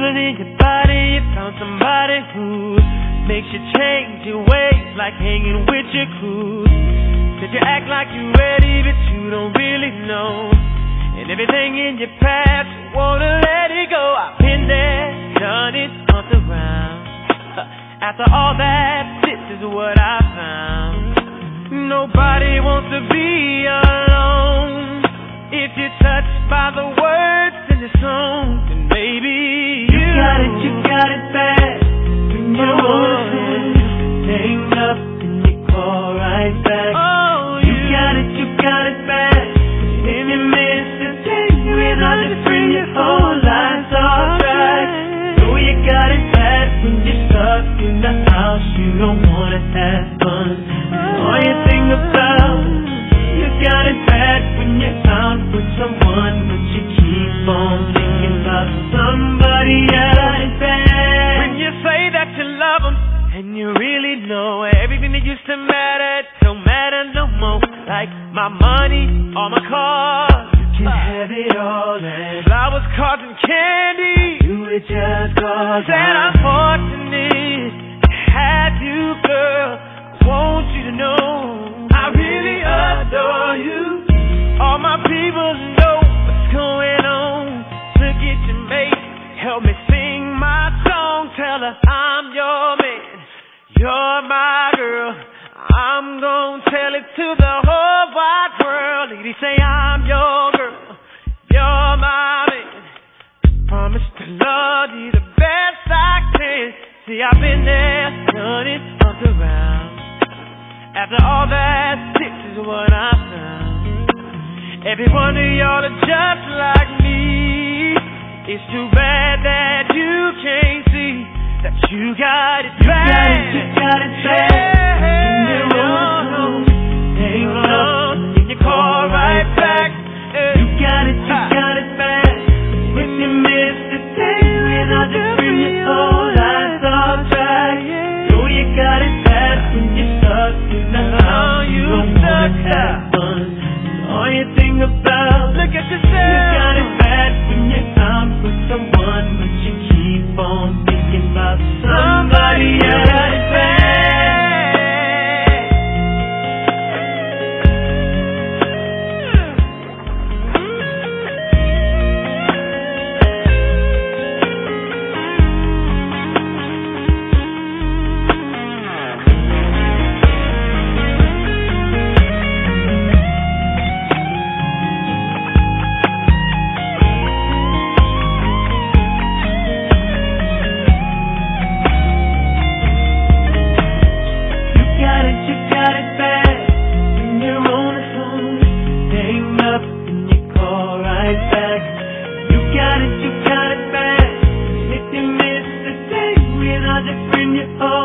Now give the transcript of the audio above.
feeling in your body, you found somebody who makes you change your ways, like hanging with your crew. Said you act like you're ready, but you don't really know. And everything in your past, you wanna let it go. I've been there, done it, humped around. After all that, this is what I found. Nobody wants to be alone. If you're touched by the words in the song, then maybe you got it bad. When you're on hang up and you call right back. Oh, you got it bad. When you miss the day without your friend, your whole life's off track. So you got it bad when you're stuck in the house, you don't wanna have fun. All you think about, you got it bad when you're out with someone, but you keep on thinking about somebody else. When you say that you love them, and you really know everything that used to matter don't matter no more. Like my money, all my cars, you can have it all. And flowers, cards, and candy, you would just cause. Said I'm fortunate to have you, girl. I want you to know I really adore you. All my people know what's going on. Look at your mate, help me sing my song. Tell her I'm your man, you're my girl. I'm gonna tell it to the whole wide world. Lady, say I'm your girl, you're my man. Promise to love you the best I can. See, I've been there, done it, up around. After all that, this is what I found. Every one of y'all are just like me. It's too bad that you can't see that you got it bad. You got it bad. When you're on hang up and you call right back. You got it bad. When you miss the day without your friend, your whole life's off track. So you got it bad when you're stuck in the house, you don't wanna have fun. All you think about, look at yourself. You got it bad when you're out with someone, but you keep on thinking about somebody else. You got it bad. If you miss the day without your friend, you're